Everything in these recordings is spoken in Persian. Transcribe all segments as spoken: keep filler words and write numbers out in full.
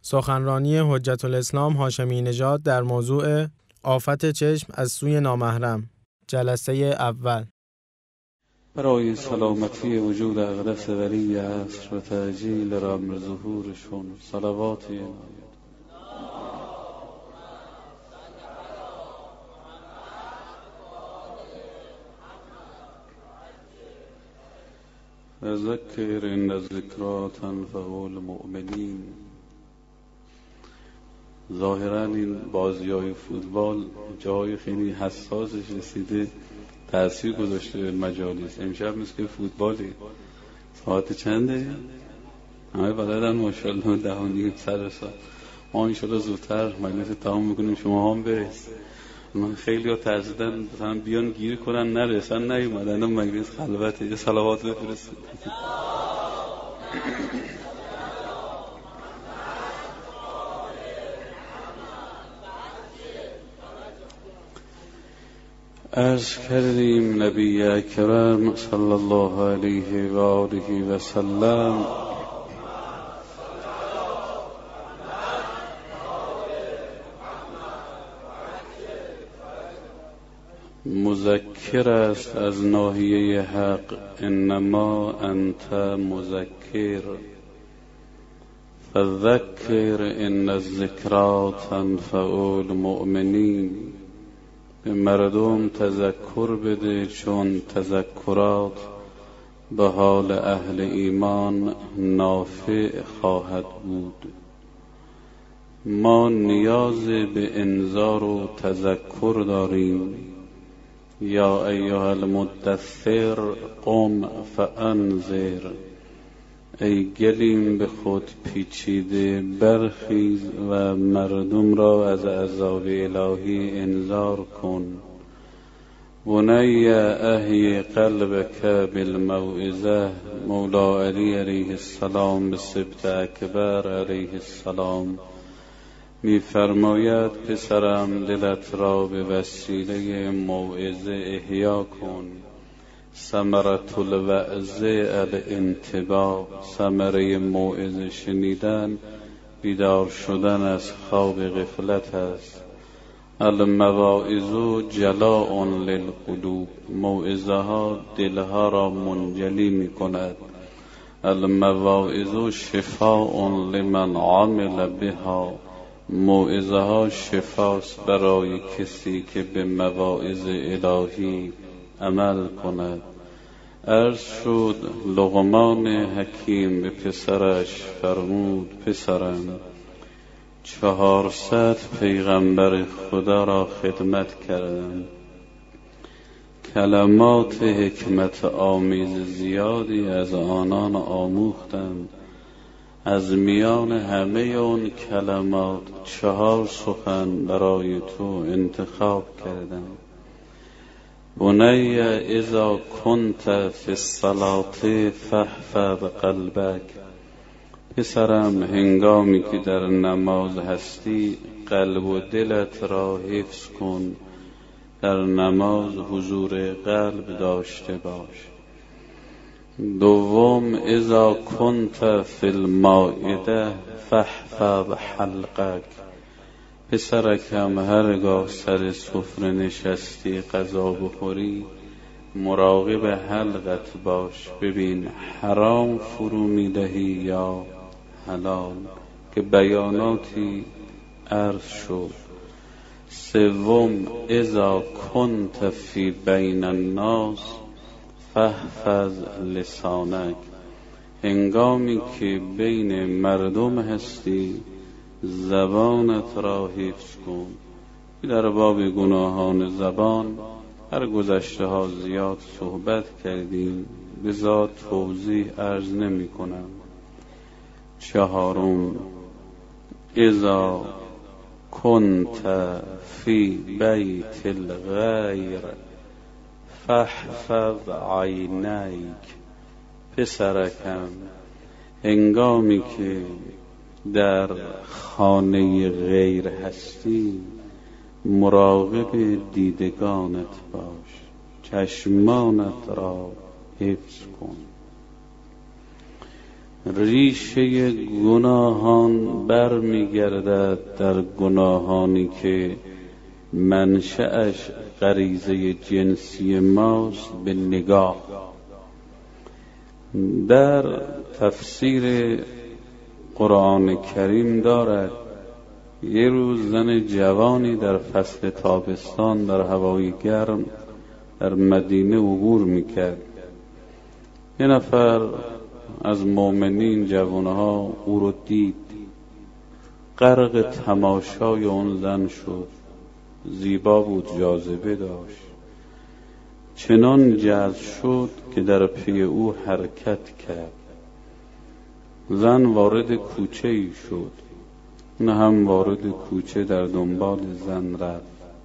سخنرانی حجت الاسلام هاشمی نژاد در موضوع آفت چشم از سوی نامحرم، جلسه اول. برای سلامتی وجود اقدس ولی عصر و تعجیل امر ظهورشون صلوات عنایت. ذکر ان الذکری تنفع المؤمنین. ظاهرا این بازی‌های فوتبال جای خیلی حساسش رسیده، تأثیر گذاشته به مجالس. امشب مثل که فوتبالی. ساعت چنده؟ همه بلدن ماشاءالله ده و نیم سر ساعت. ما انشالله زودتر مجلس تمام میکنیم، شما هم برس. من خیلی ها ترسیدن مثلا بیان گیر کنن، نرسن نیومدن مجلس خلوته. یه صلوات بفرستید. عرض کردیم نبی اکرم صلی الله علیه و آله و سلم مذکر است از ناحیه حق. انما انت مذکر فذکر ان الذکری تنفع المؤمنین. به مردم تذکر بده، چون تذکرات به حال اهل ایمان نافع خواهد بود. ما نیاز به انذار و تذکر داریم. یا ایها المدثر قم فانذر. ای گلیم به خود پیچیده برخیز و مردم را از عذاب الهی انذار کن. بنی احی قلبک بالموعظه. مولا علی علیه السلام به سبط اکبر علیه السلام می فرماید پسرم دلت را به وسیله موعظه احیا کن. ثمرة الوعظ الانتباه. ثمره موعظه شنیدن بیدار شدن از خواب غفلت است. المواعظ جلاء للقلوب. موعظه ها دلها را منجلی می کند. المواعظ شفاء لمن عمل بها. موعظه ها شفاست برای کسی که به مواعظ الهی عمل کند. عرض شد لقمان حکیم به پسرش فرمود پسرم چهارصد پیغمبر خدا را خدمت کردم، کلمات حکمت آمیز زیادی از آنان آموختم. از میان همه اون کلمات چهار سخن برای تو انتخاب کردم. بنی اذا کنت فی الصلاة فاحفظ قلبک. پسرم هنگامی که در نماز هستی قلب و دلت را حفظ کن. در نماز حضور قلب داشته باش. دوم اذا کنت فی المائده فاحفظ حلقک. پسرکم هرگاه سر سفره نشستی غذا بخوری مراقب حلقت باش، ببین حرام فرو میدهی یا حلال، که بیاناتی عرض شد. سوم اذا کنت فی بین الناس فاحفظ لسانک. هنگامی که بین مردم هستی زبانت را حفظ کن. در باب گناهان زبان هر گذشته ها زیاد صحبت کردیم، به ذات توضیح عرض نمی کنم. چهارم اذا کنت فی بیت الغیر فاحفظ عینیک. پسرکم هنگامی که در خانه غیر هستی مراقب دیدگانت باش، چشمانت را حفظ کن. ریشه گناهان بر میگردد در گناهانی که منشأش غریزه جنسی ماست به نگاه. در تفسیر قرآن کریم دارد یه روز زن جوانی در فصل تابستان در هوای گرم در مدینه عبور میکرد. یه نفر از مؤمنین جوانها او رو دید، غرق تماشای اون زن شد. زیبا بود، جاذبه داشت، چنان جذب شد که در پی او حرکت کرد. زن وارد کوچه ای شد، نه هم وارد کوچه در دنبال زن رفت.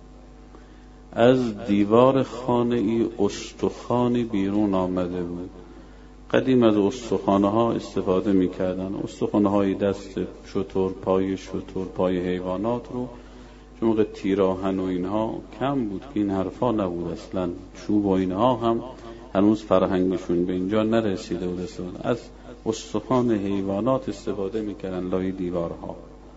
از دیوار خانه ای استخوانی بیرون آمده بود. قدیم از استخوانه ها استفاده می کردن، استخوانه های دست شتر، پای شتر، پای حیوانات رو، چون موقع تیراهن و اینها کم بود که این حرفا نبود اصلا، چوب و اینها هم هنوز فرهنگشون به اینجا نرسیده بود استفاده. از استخوان حیوانات استفاده می کردن لای دیوارها.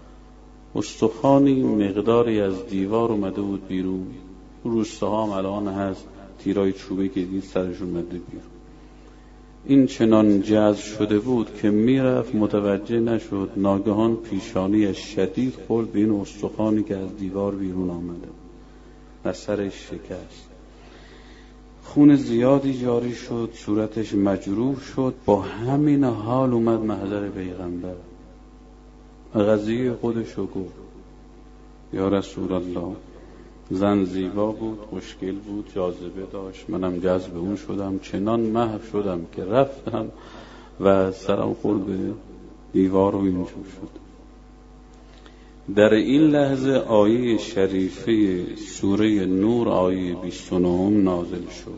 استخوانی مقداری از دیوار اومده بود بیرون. روستاها هم الان هست، تیرای چوبی که دید سرشون اومده بیرون. این چنان جذب شده بود که میرفت متوجه نشد، ناگهان پیشانی شدید خورد به این استخوانی که از دیوار بیرون آمده و سرش شکست. خون زیادی جاری شد، صورتش مجروح شد. با همین حال اومد محضر پیغمبر، قضیه خودشو گفت. یا رسول الله، زن زیبا بود، خوشگل بود، جاذبه داشت، منم جذب اون شدم، چنان محو شدم که رفتم و سرم خورد به دیوار و اینجور شد. در این لحظه آیه شریفه سوره نور آیه بیست و نه نازل شد.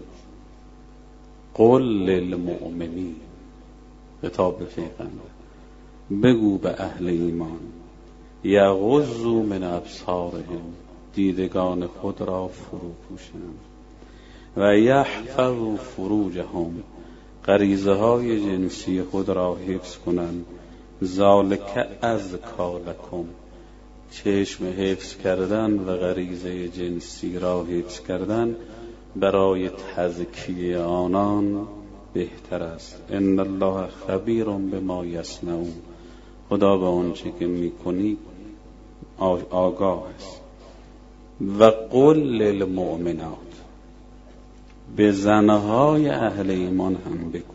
قل للمؤمنین، خطاب به پیغمبر، بگو به اهل ایمان، یغضوا من ابصارهم، دیدگان خود را فرو پوشند، و یحفظوا فروجهم، غریزه های جنسی خود را حفظ کنند. ذالک ازکی لکم، چشم حفظ کردن و غریزه جنسی را حفظ کردن برای تزکیه آنان بهتر است. ان الله خبیر بما یصنعون، خدا به آنچه که میکنی آگاه است. و قل للمؤمنات، به زنهای اهل ایمان هم بگو،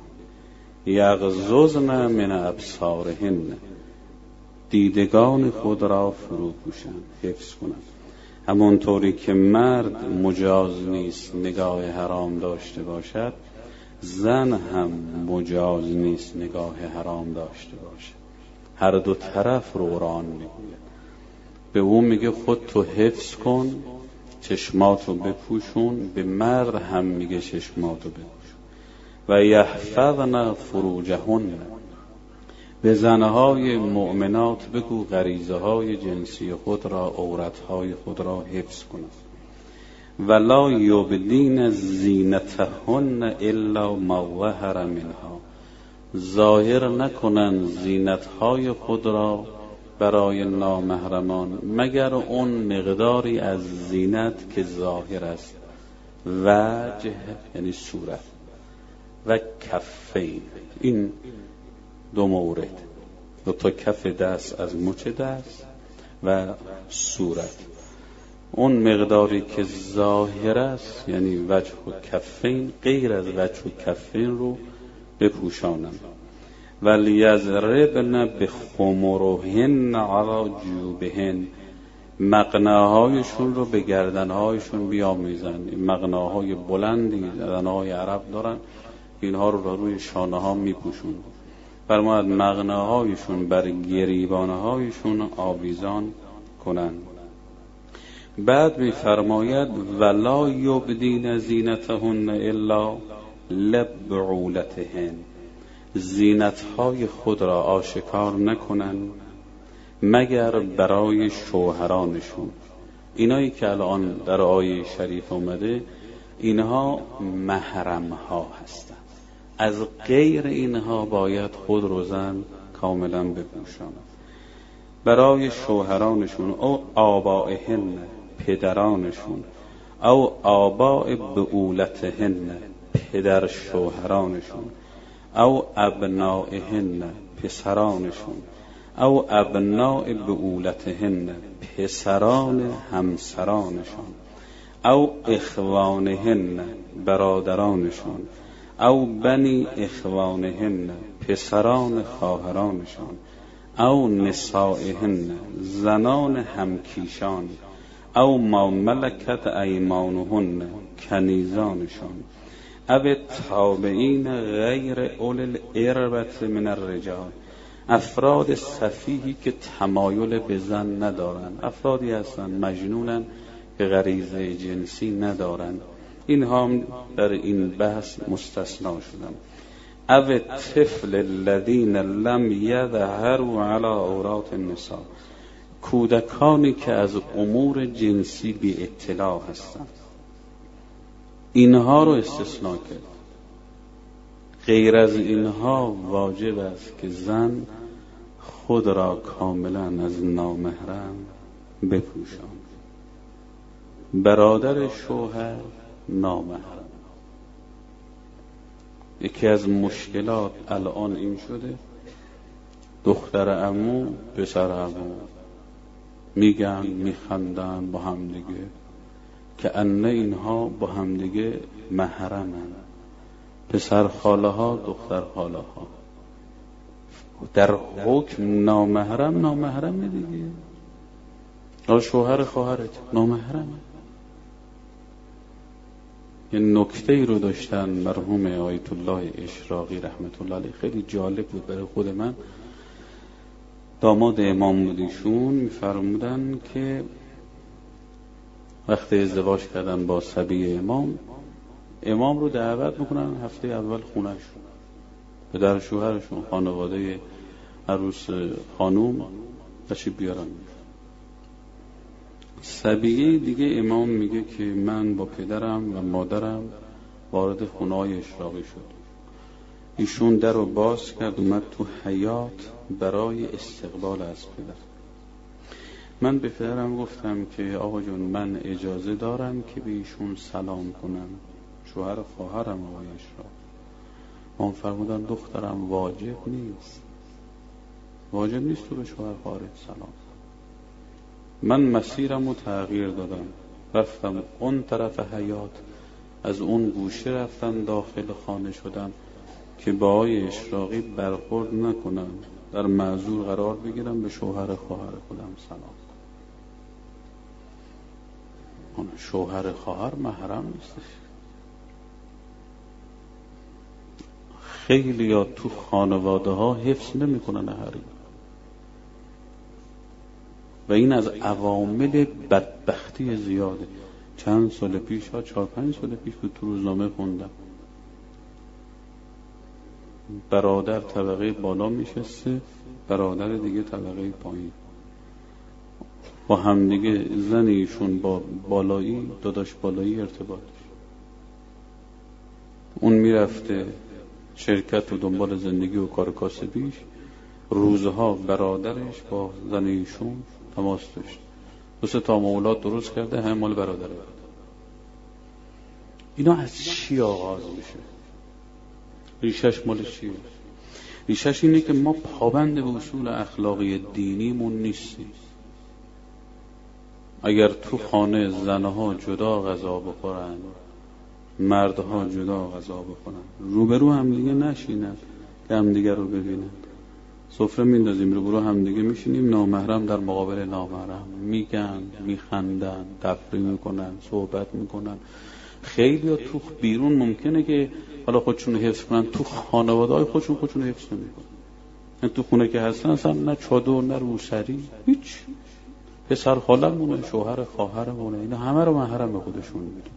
یغضضن من ابصارهن، دیدگان خود را فرو پوشند، حفظ کنند. همونطوری که مرد مجاز نیست نگاه حرام داشته باشد، زن هم مجاز نیست نگاه حرام داشته باشد. هر دو طرف رو قرآن میگوید. به اون میگه خود تو حفظ کن، چشماتو بپوشون. به مرد هم میگه چشماتو بپوشون. و یحفظن فروجهن، به زنهای مؤمنات بگو غریزه های جنسی خود را، عورتهای خود را حفظ کنند. ولا یبدین زینتهن الا ما ظهر منها، ظاهر نکنند زینتهای خود را برای نامحرمان مگر اون مقداری از زینت که ظاهر است. وجه یعنی صورت، و کفین، این دو مورد، دو تا کف دست از مچ دست و صورت. اون مقداری که ظاهر است یعنی وجه و کفین، غیر از وجه و کفین رو بپوشانند. ولیضربن بخمرهن علی جیوبهن، مقناهایشون رو به گردنهایشون بیامیزن. مقناهای بلندی زنهای عرب دارن، اینها رو روی شانه ها میپوشون. فرماید مقناهایشون بر گریبانهایشون آویزان کنند. بعد میفرماید ولا یبدین زینتهن الا لبعولتهن، زینتهای خود را آشکار نکنند مگر برای شوهرانشون. اینایی که الان در آیه شریف اومده، اینها محرم ها هستند. از غیر اینها باید خود رو زن کاملا بپوشاند. برای شوهرانشون او آبائهن، پدرانشون، او آباء بعولتهن، پدر شوهرانشون، او ابنائهن، پسرانشون، او ابناء بعولتهن، پسران همسرانشون، او اخوانهن، برادرانشون، او بنی اخوانهن، پسران خواهرانشون، او نسائهن، زنان همکیشان، او ما ملکت ایمانهن، کنیزانشون، او تابعین غیر اول الاربة من الرجال، افراد سفیهی که تمایل به زن ندارن، افرادی هستن مجنونن که غریزه جنسی ندارن، اینها هم در این بحث مستثنا شدن. او طفل الذین لم یظهروا علی عورات النساء، کودکانی که از امور جنسی بی اطلاع هستند، اینها رو استثناء کرد. غیر از اینها واجب است که زن خود را کاملا از نامحرم بپوشاند. برادر شوهر نامحرم. یکی از مشکلات الان این شده دختر عمو پسر عمو میگن میخندن با همدیگه که انه اینها با همدیگه محرمن، پسر خاله ها دختر خاله ها، در حکم نامحرم نامحرم دیگه. آه شوهر خواهرت نامحرمه. یه نکته ای رو داشتن مرحوم آیت الله اشراقی رحمت الله علیه، خیلی جالب بود برای خود من. داماد امام بودیشون میفرمودن که وقتی ازدواج کردن با صبی امام، امام رو دعوت میکنن هفته اول خونهشون، پدر شوهرشون، خانواده عروس خانوم تشریف بیارن. صبیه دیگه امام میگه که من با پدرم و مادرم وارد خونه‌های اشراقی شد. ایشون در رو باز کرد اومد تو حیاط برای استقبال از پدر. من به پدرم گفتم که آقا جون من اجازه دارم که به ایشون سلام کنم، شوهر خواهرم آقای اشراق. اون فرمودن دخترم واجب نیست، واجب نیست تو به شوهر خواهرت سلام. من مسیرم رو تغییر دادم، رفتم اون طرف حیاط، از اون گوشه رفتم داخل خانه شدم که با آقای اشراقی برخورد نکنم، در معذور قرار بگیرم، به شوهر خواهر خودم سلام کنم. شوهر خواهر محرم نیستش. خیلی ها تو خانواده ها حفظ نمی کنن حریم و این از عوامل بدبختی زیاده. چند سال پیش ها چهار پنج سال پیش بود تو روزنامه خوندم برادر طبقه بالا میشسته، برادر دیگه طبقه پایین، با همدیگه زن ایشون با بالایی داداش بالایی ارتباط، اون میرفته شرکت و دنبال زندگی و کار کاسبیش، روزها برادرش با زن ایشون تماس داشت، دو سه تا اولاد درست کرده، هم مال برادره. اینا از چی آغاز میشه؟ ریشش مال چیه؟ ریشش اینه که ما پابند به اصول اخلاقی دینیمون نیستیم. اگر تو خانه زنها جدا غذا بخورن، مردها جدا غذا بخورن، روبرو هم دیگه نشینن که هم دیگه رو ببینن، سفره میندازیم روبرو هم دیگه میشینیم، نامحرم در مقابل نامحرم میگن، میخندن، تفریح میکنن، صحبت میکنن. خیلی ها تو بیرون ممکنه که حالا خودشون حفظ کنن، تو خانواده های خودشون خودشون حفظ نمیکنن. تو خونه که هستن اصلا نه چادر نه روسری، هیچ. پسر خاله‌مونه، شوهر خواهرمونه، اینا همه رو محرم خودشون میدونن.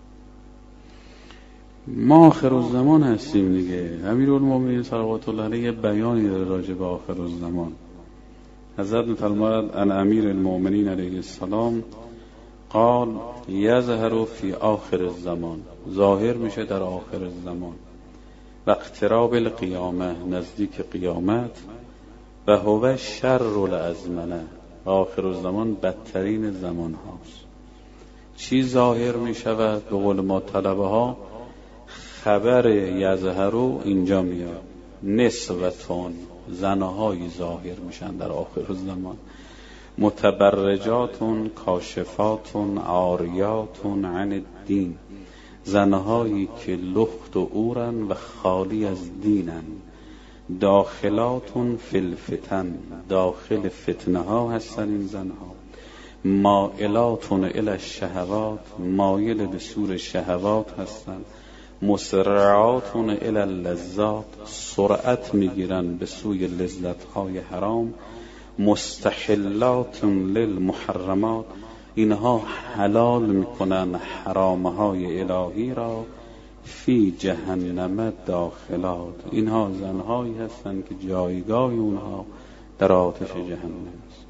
ما آخر الزمان هستیم دیگه. امیرالمومنین صلوات الله علیه بیانی داره راجع به آخر الزمان. حضرت می‌فرماید ان امیر المؤمنین علیه السلام قال یظهر فی آخر الزمان، ظاهر میشه در آخر الزمان، و اقتراب القیامه، نزدیک قیامت، و هو شر الازمنه، آخر الزمان بدترین زمان هاست. چی ظاهر می شود؟ به قول ما طلبه ها خبر یظهرو اینجا میاد، نسوتون، زنهایی ظاهر میشن در آخر الزمان، متبرجاتون، کاشفاتون، عاریاتون عن الدین، زنهایی که لخت و عورن و خالی از دینن، داخلاتون فی الفتن، داخل فتنه ها هستن این زنها، مائلاتون الی الشهوات، مایل به سور شهوات هستن، مسرعاتون الی اللذات، سرعت میگیرن به سوی لذت های حرام، مستحلاتون للمحرمات، اینها حلال میکنن حرام های الهی را، فی جهنم داخلات، اینها زنهایی هستند که جایگاه اونها در آتش جهنم است.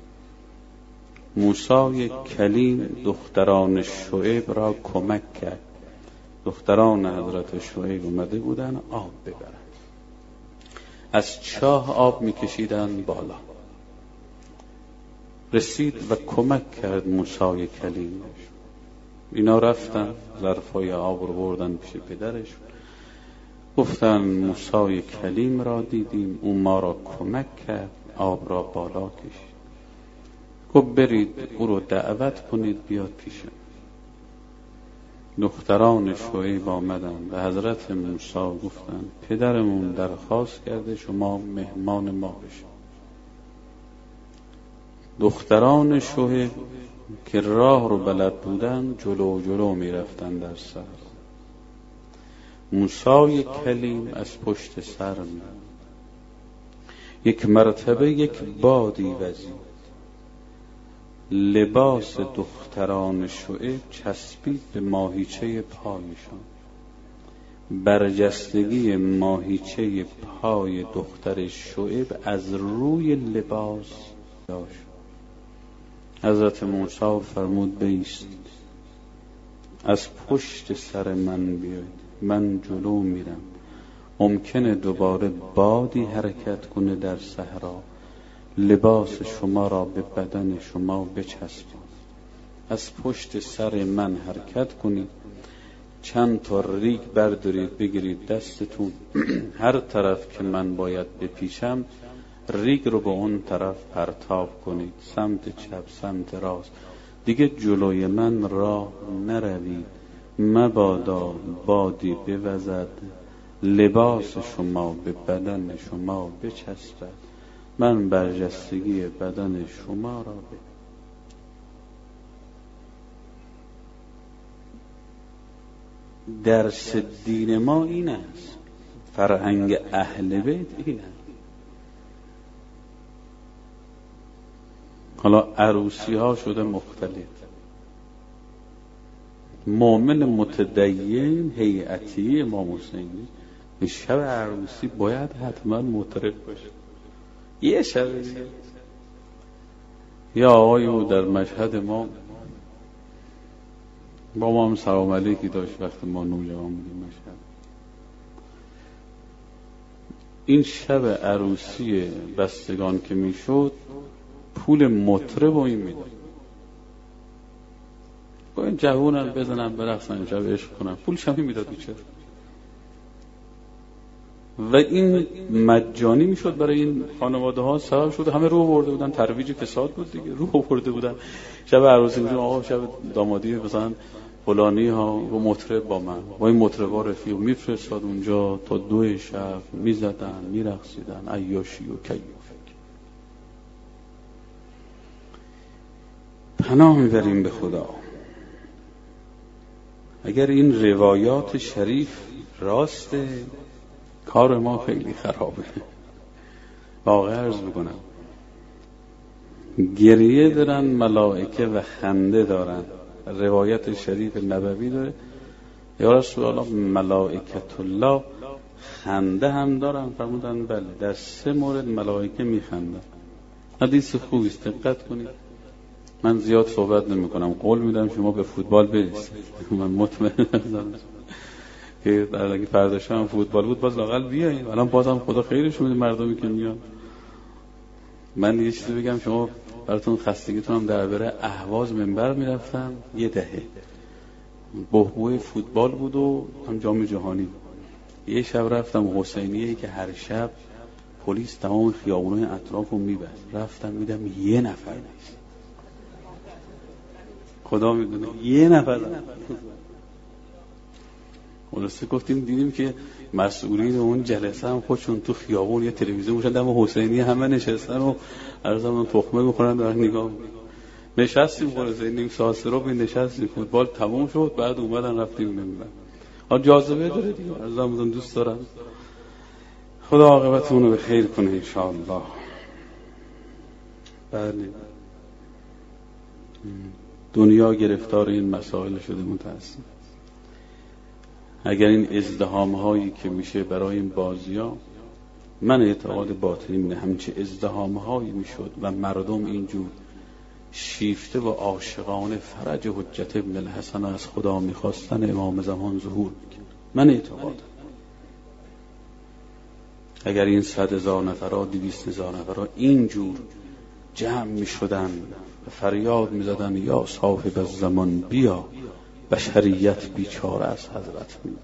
موسی کلیم دختران شعیب را کمک کرد. دختران حضرت شعیب اومده بودن آب ببرن، از چاه آب میکشیدن بالا، رسید و کمک کرد موسی کلیم. اینا رفتن ظرفای آب رو بردن پیش پدرش، گفتن موسی کلیم را دیدیم، اون ما را کمک کرد، آب را بالا کشید. گفت برید او رو دعوت کنید بیاد پیشم. دختران شعیب آمدن و حضرت موسی گفتن پدرمون درخواست کرده شما مهمان ما بشید. دختران شعیب که راه رو بلد بودن جلو جلو می رفتن در سر. موسی کلیم از پشت سر می. یک مرتبه یک بادی وزید، لباس دختران شعیب چسبید به ماهیچه پایشان، برجستگی ماهیچه پای دختر شعیب از روی لباس داشت. حضرت موسی فرمود بایستید، از پشت سر من بیاید، من جلو میرم، ممکنه دوباره بادی حرکت کنه در صحرا، لباس شما را به بدن شما بچسبید، از پشت سر من حرکت کنید، چند تا ریگ بردارید بگیرید دستتون، هر طرف که من باید بپیچم ریگ رو به اون طرف پرتاب کنید، سمت چپ سمت راست، دیگه جلوی من راه نروید، مبادا بادی بوزد لباس شما به بدن شما بچسبد، من برجستگی بدن شما را به درس دین ما این است، فرهنگ اهل بیت این است. حالا عروسی ها شده مختلف، مؤمن متدین هیئتی امام حسینی به شب عروسی باید حتما مطرب باشه. یه شب دیگه یا آقای او در مشهد ما با ما هم سلام علیکی داشت وقتی ما نوجوان بودیم مشهد. این شب عروسی بستگان که میشد پول مطرب و این میدن، با این جوونن بزنن برقصن شب عشق کنن، پول شمی میداد بیچاره. و این مجانی میشد برای این خانواده ها، سبب شد همه رو برده بودن، ترویج فساد بود دیگه، رو برده بودن. شب عروسی میگم آقا شب دامادی مثلا فلانی ها و مطرب با من با این مطربا رفیق میفرستاد اونجا تا دو شب میزدن میرقصیدن، عیاشی و کیف. پناه میبریم به خدا. اگر این روایات شریف راسته کار ما خیلی خرابه. واقعا عرض بکنم گریه دارن ملائکه و خنده دارن. روایت شریف نبوی داره یا رسول الله ملائکت الله خنده هم دارن، فرمودن بله در سه مورد ملائکه میخندن. حدیث خوبی است، دقت کنید. من زیاد صحبت نمی کنم، قول میدم شما به فوتبال برسید، من مطمئن هستم که اگه فرداش هم فوتبال بود باز لاقل بیاییم. الان بازم خدا خیرشون میده مردمی که میان. من یه چیزی بگم، شما براتون خستگیتون هم در بره، اهواز منبر میرفتم یه دهه، بحبوح فوتبال بود و هم جام جهانی. یه شب رفتم حسینیه که هر شب پلیس تمام خیابونای اطرافو میبست، رفتم میدم یه نفر نیست، خدا میدونه یه نفر. خلاصه گفتیم دیدیم که مسئولین اون جلسه هم خودشون تو خیابون یه تلویزیون میشن دم حسینی همه نشستن و هر زمان تخمه میخورن دارن نگاه میکنن. نشستیم خلاصه نیم ساعت سه رو نشستیم، فوتبال تموم شد، بعد اومدن رفتیم منبر. حالا جاذبه داره دیگه، از زمان دوست دارم. خدا عاقبتمون رو به خیر کنه ان شاء الله. بله، دنیا گرفتار این مسائل شده متاسفم. اگر این ازدحام هایی که میشه برای این بازی ها، من اعتقاد باطنی اینه همچه ازدحام هایی میشد و مردم اینجور شیفته و عاشقانه فرج حجت ابن الحسن از خدا میخواستن، امام زمان ظهور میکرد. من اعتقاد اگر این صد هزار نفرها دویست هزار نفرها اینجور جمع میشدن و فریاد میزدن یا صاحب الزمان بیا، بشریت بیچاره از حضرت می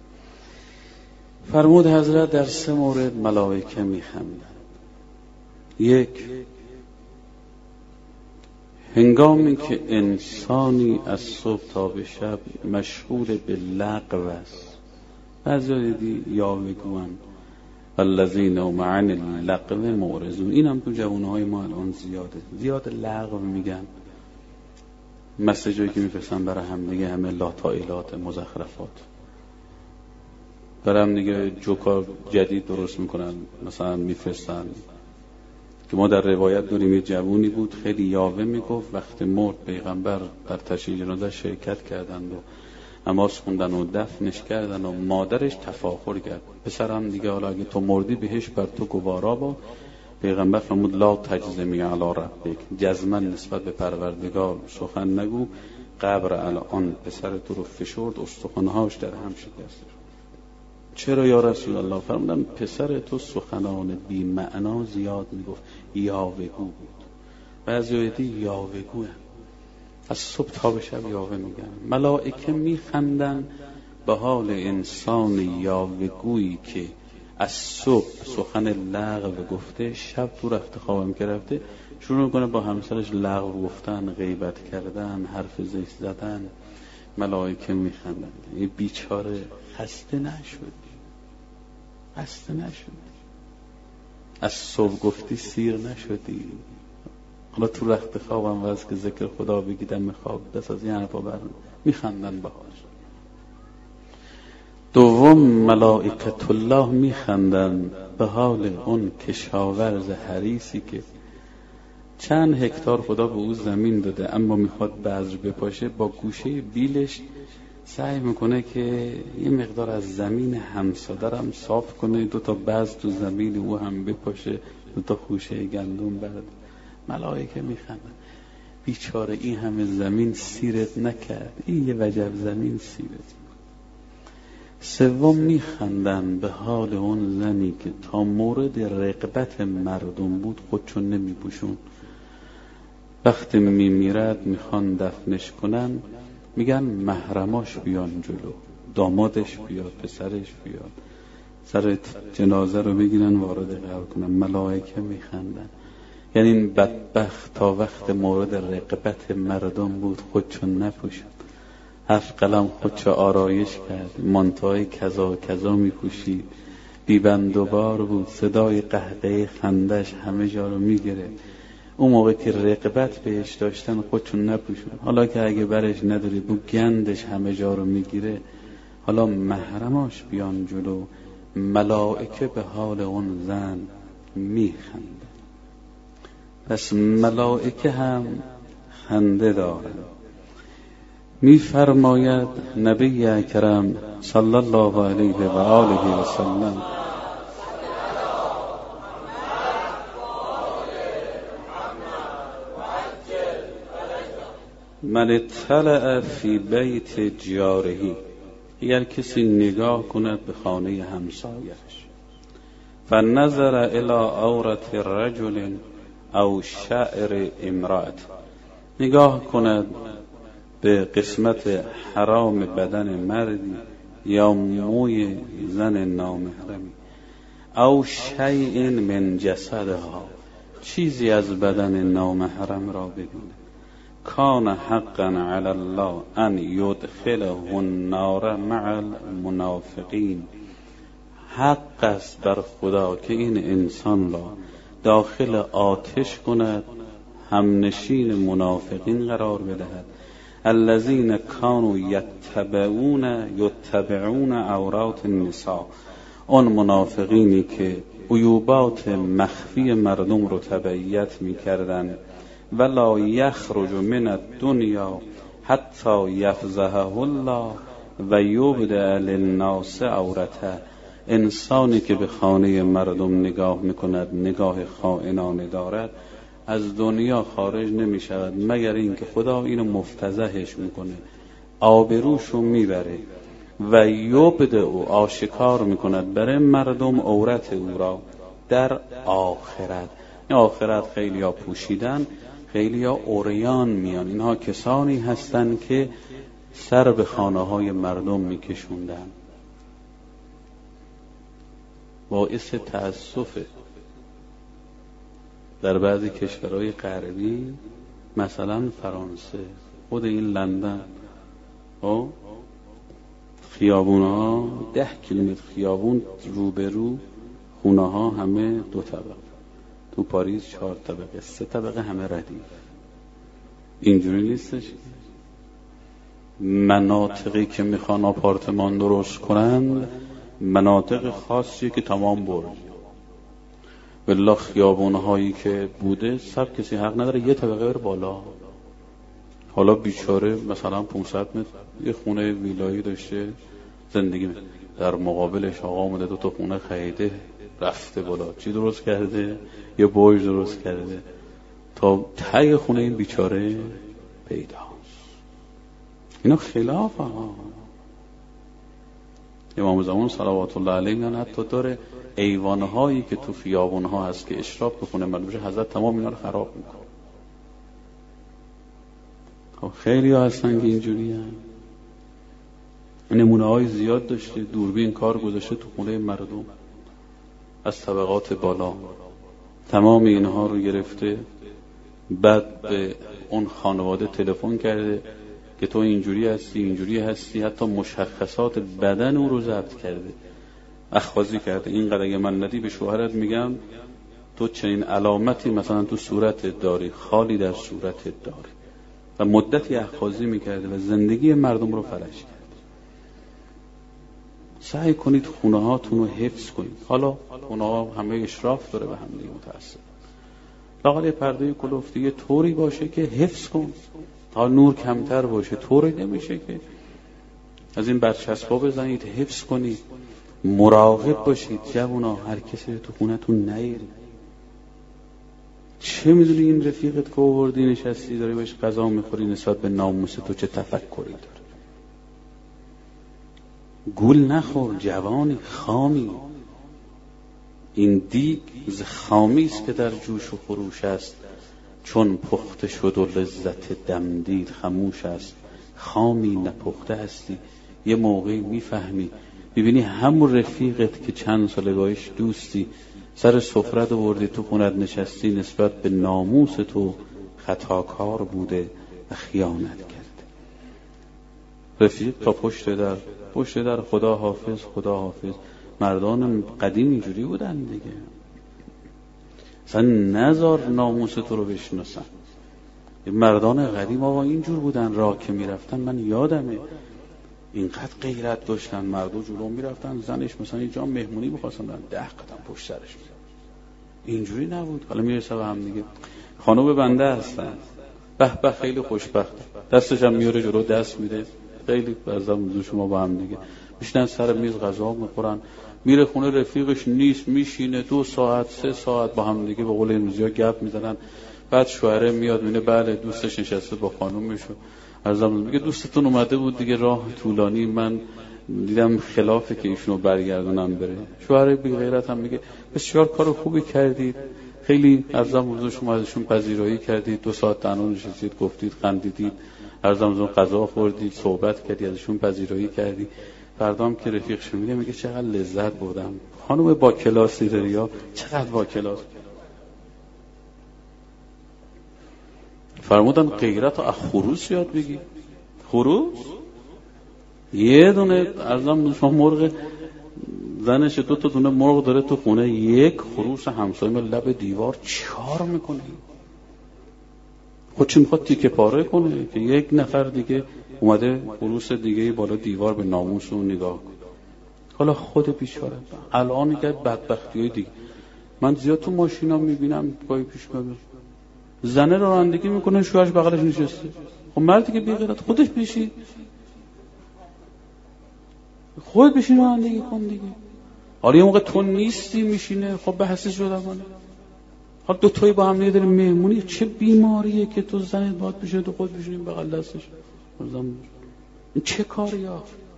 فرمود. حضرت در سه مورد ملائکه میخندند. یک، هنگامی که انسانی از صبح تا به شب مشغول به لغو است، بعضی دیدی یا میگوین الذین هم عن اللغو معرضون. این هم تو جوانهای ما الان زیاده، زیاد لغو میگن، مسیجایی که میفرستن برای هم دیگه همه لاتائلات مزخرفات، برای هم دیگه جوکا جدید درست میکنن، مثلا میفرستن که ما در روایت داریم یه جوونی بود خیلی یاوه میگفت وقتی مرد پیغمبر در تشییع جنازه شرکت کردند و نماز خوندن و دفنش کردن و مادرش تفاخر کرد، پسرم دیگه حالا اگه تو مردی بهش بر تو گوارا با. پیغمبر فرمود لا تجزمی علی ربک، جزمن نسبت به پروردگار سخن نگو. قبر الان پسر تو رو فشرد، استخوانهاش در هم شکست. چرا یا رسول الله؟ فرمودن پسر تو سخنان بی معنا زیاد میگفت، یاوه‌گو بود. بعضی وقتی یاوه‌گو از صبح تا به شب یاوه میگن. ملائکه میخندن به حال انسان یاوه‌گویی که از صبح سخن لغو گفته، شب تو رفته خوابم که رفته شروع کنه با همسرش لغو گفتن، غیبت کردن، حرف زشت زدن. ملائکه میخندن. این بیچاره خسته نشد، خسته نشد، از صبح گفتی سیر نشدی، حالا تو رخت خوابم واسه که ذکر خدا بگیدم خواب دست از این حرفا برم. میخندن بهاش. دوم، ملائکت الله میخندن به حال اون کشاورز حریصی که چند هکتار خدا به او زمین داده، اما میخواد بذر بپاشه، با گوشه بیلش سعی میکنه که یه مقدار از زمین همسادرم صاف کنه، دو تا بذر تو زمین او هم بپاشه، دو تا خوشه گندم برد. ملائکه میخندن. بیچاره این همه زمین سیرت نکرد، این یه وجب زمین سیرت. سوم، میخندن به حال اون زنی که تا مورد رغبت مردم بود خودشون نمیپوشون، وقتی میمیرد میخوان دفنش کنن میگن محرماش بیان جلو، دامادش بیاد، پسرش بیاد، سر جنازه رو بگیرن وارد قبر کنن. ملائکه میخندن. یعنی این بدبخت تا وقت مورد رغبت مردم بود خودشون نپوشن، هفت قلم خودشو آرایش کرد، مانتوهای کذا کذا میپوشید، بیبند و بار بود، صدای قهقه خندش همه جا رو میگیره. اون موقع که رغبت بهش داشتن خودشون نپوشن، حالا که اگه برش نداری بو گندش همه جا رو میگیره، حالا محرماش بیان جلو. ملائکه به حال اون زن میخنده. پس ملائکه هم خنده دارن. میفرماید نبی اکرم صلی الله علیه و آله و سلم من اطلع فی بیت جارهی، اگر کسی نگاه کند به خانه همسایه‌اش فنظر الی عورت رجل او شعر امرأة، نگاه کند به قسمت حرام بدن مردی یا موی زن نامحرمی، او شیء من جسدها، چیزی از بدن نامحرم را ببیند، کان حقا علی الله ان یدخله النار مع المنافقین، حق است بر خدا که این انسان را داخل آتش کند، همنشین منافقین قرار بدهد. الذین کانوا یتبعون یتبعون عورات النساء، اون منافقینی که عیوبات مخفی مردم رو تبعیت می‌کردند. ولا یخرج من الدنیا حتی یفضحه الله و یبدأ للناس عورته، انسانی که به خانه مردم نگاه میکند نگاه خائنانه دارد از دنیا خارج نمی شود مگر اینکه خدا اینو مفتضحش میکنه، آبروشو میبره و یبدأ او آشکار میکند برای مردم عورت او را در آخرت. این آخرت خیلی ها پوشیدن، خیلی ها عریان میان. اینها کسانی هستند که سر به خانه های مردم میکشوندن. باعث تأسفه در بعضی کشورهای غربی، مثلا فرانسه، خود این لندن، او خیابون ها ده کیلومتر خیابون روبرو، خونه ها همه دو طبقه، تو پاریس چهار طبقه، سه طبقه همه ردیف. اینجوری نیستش. مناطقی که میخوان آپارتمان درست کنند مناطق خاصی که تمام برج، والله خیابون هایی که بوده سب کسی حق نداره یه طبقه بره بالا. حالا بیچاره مثلا پانصد متر یه خونه ویلایی داشته زندگی می. در مقابلش آقا اومده دو تا خونه خریده رفته بالا، چی درست کرده؟ یه برج درست کرده تا ته خونه این بیچاره پیداست. اینا خلاف ها. امام زمان صلوات الله علیه میگن حتی داره ایوانهایی که تو خیابونها هست که اشراف بکنه مردمش، حضرت تمام اینا رو خراب میکنه. خب خیلی ها هستن که اینجوری هستن. نمونه های زیاد داشته، دوربین کار گذاشته تو خونه مردم از طبقات بالا، تمام اینها رو گرفته، بعد به اون خانواده تلفن کرده که تو اینجوری هستی اینجوری هستی، حتی مشخصات بدن او رو ضبط کرده، اخاذی کرده. اینقدر اگه من ندی به شوهرت میگم تو چنین علامتی مثلا تو صورتت داری، خالی در صورتت داری، و مدتی اخاذی میکرده و زندگی مردم رو فلج کرده. سعی کنید خونه هاتون رو حفظ کنید. حالا خونه ها همه اشراف داره به هم دیگه، متاسف لااقل پرده کلفتی یه طوری باشه که حفظ کن تا نور کمتر باشه. طوری نمیشه که از این برچسبا بزنید، حفظ کنید. مراقب باشید جوونا، هر کسی تو خونتون نیارید. چه میدونی این رفیقت که آوردی نشستی داری بهش غذا میخوری نسبت به ناموس تو چه تفکری داره؟ گول نخور جوانی، خامی. این دیگ ز خامی است که در جوش و خروش است، چون پخته شد و لذت دمدید خموش است. خامی نپخته هستی، یه موقعی میفهمی، ببینی همون رفیقت که چند سال باش دوستی سر سفرت آوردی تو خونت نشستی نسبت به ناموس تو خطاکار بوده و خیانت کرده. رفیق تا پشت در پشت در خدا حافظ خدا حافظ. مردان قدیم اینجوری بودن دیگه، اصلا نذار ناموس تو رو بشناسن. مردان قدیم آقا اینجور بودن، راه که میرفتن من یادمه اینقدر غیرت داشتن، مردو جلو میرفتن زنش مثلا یه جا مهمونی بخواستن ده قدم پشت سرش میرفتن. اینجوری نبود. حالا میرسه به هم دیگه خانم بنده هستن، به به خیلی خوشبخت، دستش هم میاره جلو دست میده، خیلی بعضا موضوع شما با هم دیگه میشنن سر میز غذا میخورن، میره خونه رفیقش نیست، میشینه دو ساعت سه ساعت با هم دیگه به قول امروزی ها گپ میزنن. بعد شوهره میاد میبینه بله دوستش نشسته با خانومش، ارزم میگه دوستتون اومده بود دیگه، راه طولانی من دیدم خلافه که ایشونو برگردونم بره. شوهر بی غیرت هم میگه بسیار کار خوبی کردید، خیلی ارزم حضور شما ازشون پذیرایی کردید، دو ساعت تنها نشستید، گفتید، خندیدید، ارزم حضور غذا خوردید، صحبت کردید، ازشون پذیرایی کردید. فردا هم که رفیقش میگه میگه چقدر لذت بردم. خانم با کلاسی داری یا چقدر با کلاس. فرمودن غیرت رو از خروس یاد بگی. خروس یه دونه ارزم شما مرغ زنش دو تا دونه مرغ داره تو خونه، یک خروس همسایه لب دیوار چیکار میکنه؟ خود چی میخواد تیکه پاره کنه که یک نفر دیگه اومده خروس دیگه بالا دیوار به ناموس اون نگاه کنه. حالا خود بیچاره الان که بدبختیای دیگه من زیاد تو ماشینا میبینم گاهی پیش میاد زنه رانندگی میکنه شوهرش بغلش نشسته. خب مردی که بی غیرت خودش بشی، خود بشین رانندگی کن دیگه. حالا یه موقع تو نیستی میشینه، خب به حسش جداگانه. حالا دو تایی با هم دیگه داریم مهمونی، چه بیماریه که تو زنت باید بشینه تو خود بشینی بغل دستش. این چه کاریه؟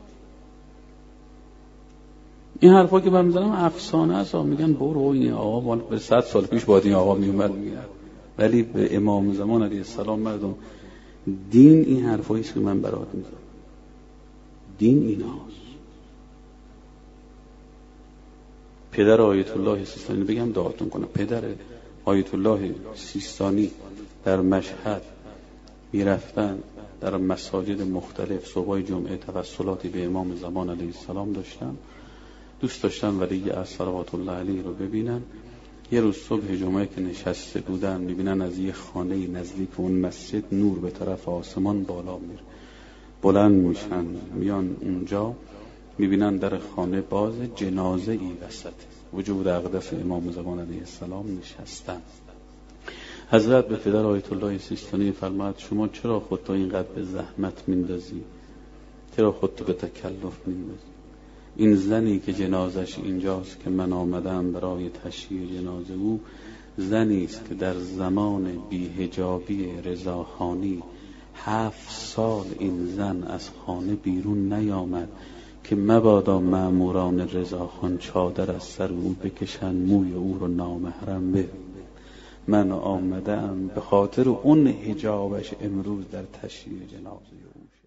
این حرفا که من میزنم افسانه است. میگن برو این آقا به صد سال پیش باید این آقا میومد میگن، ولی به امام زمان علیه السلام مردم دین این حرفایی است که من برات میزنم. دین ایناست. پدر آیت الله سیستانی بگم دعاتون کنم، پدر آیت الله سیستانی در مشهد میرفتن در مساجد مختلف صبح جمعه توسلاتی به امام زمان علیه السلام داشتن، دوست داشتن ولی از صلوات الله علیه رو ببینن. یه روز صبح جمعه که نشسته بودن میبینن از یه خانه نزدیک اون مسجد نور به طرف آسمان بالا میره، بلند میشن میان اونجا میبینن در خانه باز، جنازه ای وسط وجود اقدس امام زمان علیه السلام نشستن. حضرت به پدر آیت الله سیستانی فرمود شما چرا خودتو اینقدر به زحمت میندازی؟ چرا خودتو به تکلف میندازی؟ این زنی که جنازش اینجاست که من آمدم برای تشییع جنازه او، زنی است که در زمان بی‌حجابی رضاخانی هفت سال این زن از خانه بیرون نیامد که مبادا مأموران رضاخان چادر از سر او بکشن موی او رو نامحرم ببینه. من آمدم به خاطر اون حجابش امروز در تشییع جنازه او.